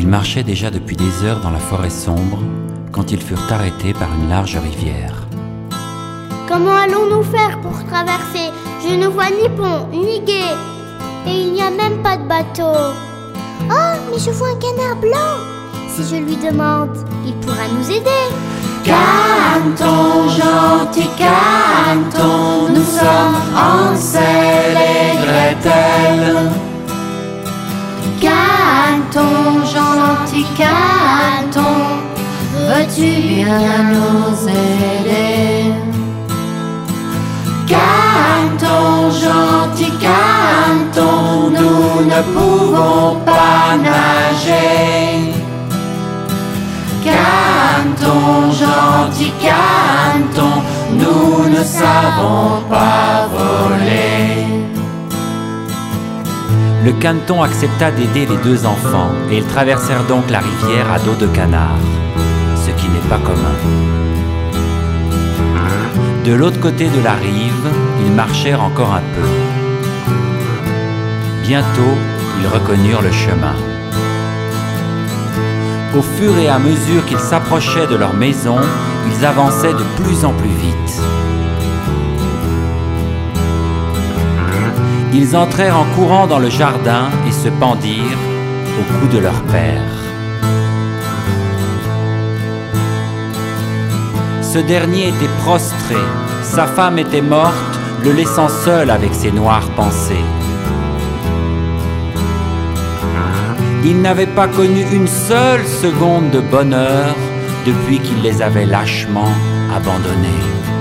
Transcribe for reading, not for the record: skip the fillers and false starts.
Ils marchaient déjà depuis des heures dans la forêt sombre quand ils furent arrêtés par une large rivière. Comment allons-nous faire pour traverser? Je ne vois ni pont, ni gué. Et il n'y a même pas de bateau. Oh, mais je vois un canard blanc. Si je lui demande, il pourra nous aider. Cantons, gentil cantons, nous sommes Hansel et Gretel. Cantons, gentil cantons, veux-tu bien nous aider? Cantons, gentil cantons, nous ne pouvons pas nager. Cantons, gentil cantons, nous ne savons pas voler. Le caneton accepta d'aider les deux enfants et ils traversèrent donc la rivière à dos de canard, ce qui n'est pas commun. De l'autre côté de la rive, ils marchèrent encore un peu. Bientôt, ils reconnurent le chemin. Au fur et à mesure qu'ils s'approchaient de leur maison, ils avançaient de plus en plus vite. Ils entrèrent en courant dans le jardin et se pendirent au cou de leur père. Ce dernier était prostré, sa femme était morte, le laissant seul avec ses noires pensées. Il n'avait pas connu une seule seconde de bonheur depuis qu'il les avait lâchement abandonnés.